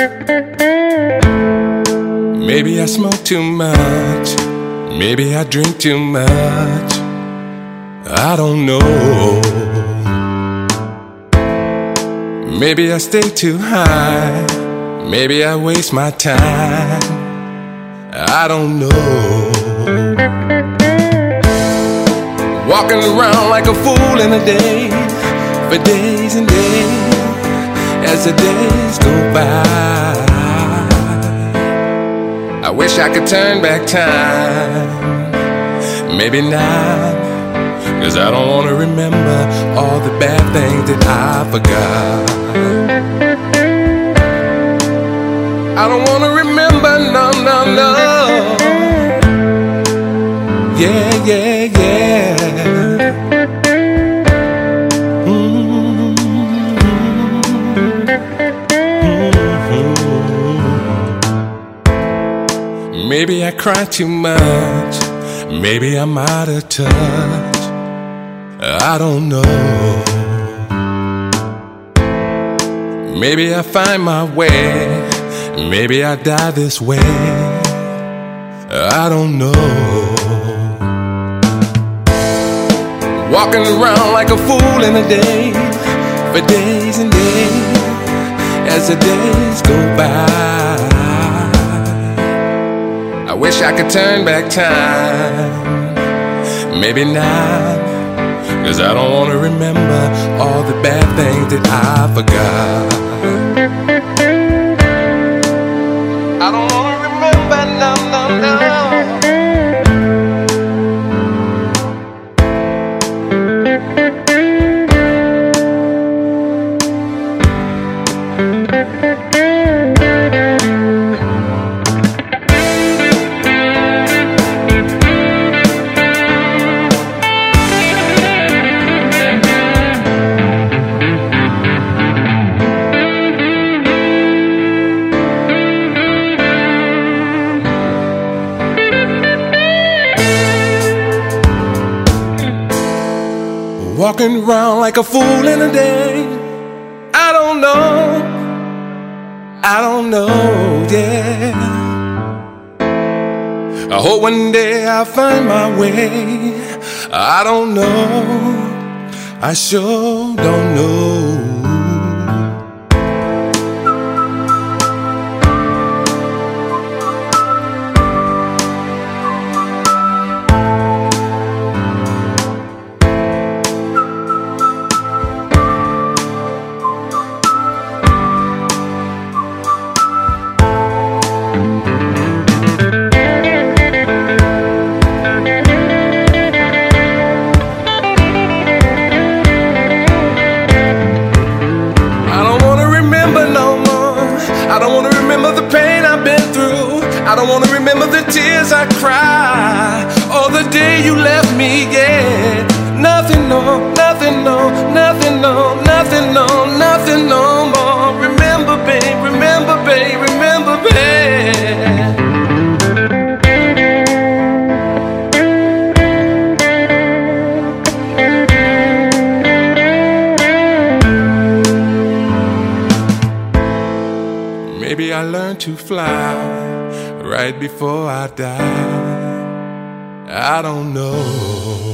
Maybe I smoke too much, maybe I drink too much, I don't know. Maybe I stay too high, maybe I waste my time, I don't know. Walking around like a fool in a day, for days and days, as the days go by. I wish I could turn back time, maybe not, 'cause I don't want to remember all the bad things that I forgot. I don't want to remember, no, no, no. Yeah, yeah, yeah. Maybe I cry too much, maybe I'm out of touch, I don't know. Maybe I find my way, maybe I die this way, I don't know. Walking around like a fool in a day, for days and days, as the days go by. I wish I could turn back time, maybe not, 'cause I don't want to remember all the bad things that I forgot. I don't want to remember, no, no, no. Walking around like a fool in a day, I don't know, yeah. I hope one day I'll find my way, I don't know, I sure don't know. I don't wanna remember the pain I've been through, I don't wanna remember the tears I cried, or the day you left me, yeah. Nothing, no, nothing, no, nothing, no, nothing, no, nothing, no more. Remember, babe, remember, babe, remember, babe. Maybe I learned to fly right before I die, I don't know.